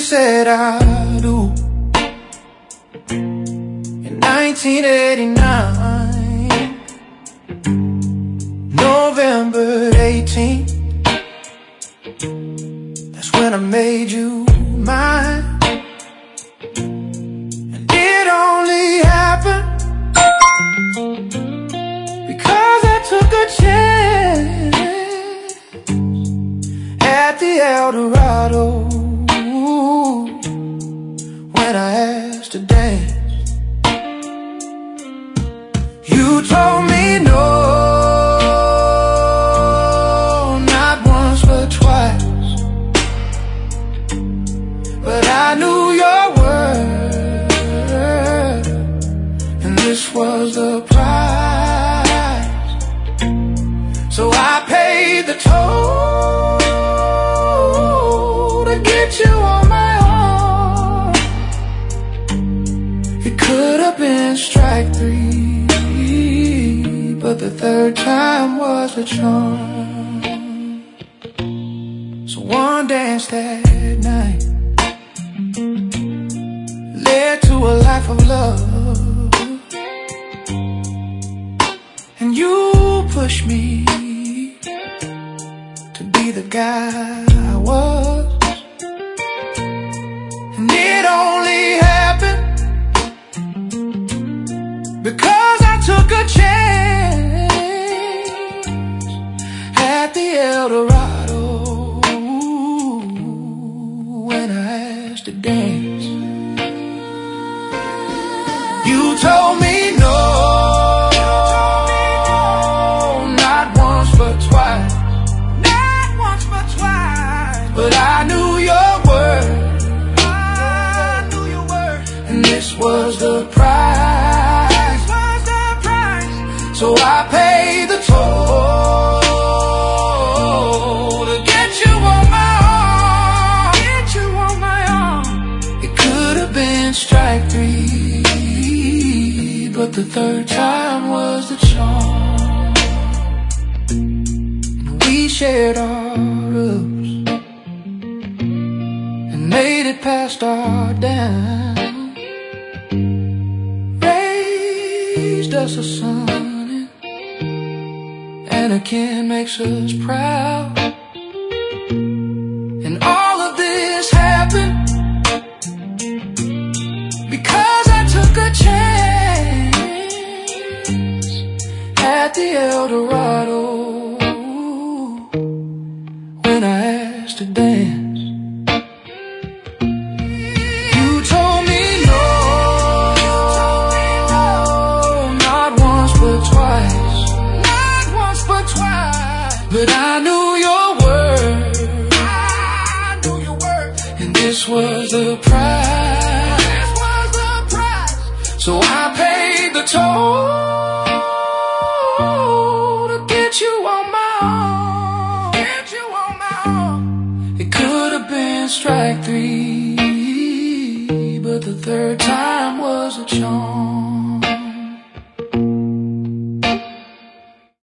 said I do in 1989, November 18th. That's when I made you mine. And it only happened because I took a chance at the El Dorado when I asked to dance. You told me no, not once but twice, but I knew your word, and this was the price. So I paid the toll to get you on my own. It could have been strike three, but the third time was the charm. So one dance that night led to a life of love, and you pushed me to be the guy I was. And it only happened because I took a chance at the El Dorado when I asked to dance. You told me no, not once but twice, not once but twice, but I knew your word, and this was the price. So I paid the toll to get you on my arm. It could have been strike three, but the third time was the charm. And we shared our ups and made it past our down, raised us a son, and a kin makes us proud. And all of this happened because I took a chance at the El Dorado when I asked to dance. You told me no, not once but twice, but I knew your word, and this was the price. So I paid the toll to get you on my own. It could have been strike three, but the third time was a charm.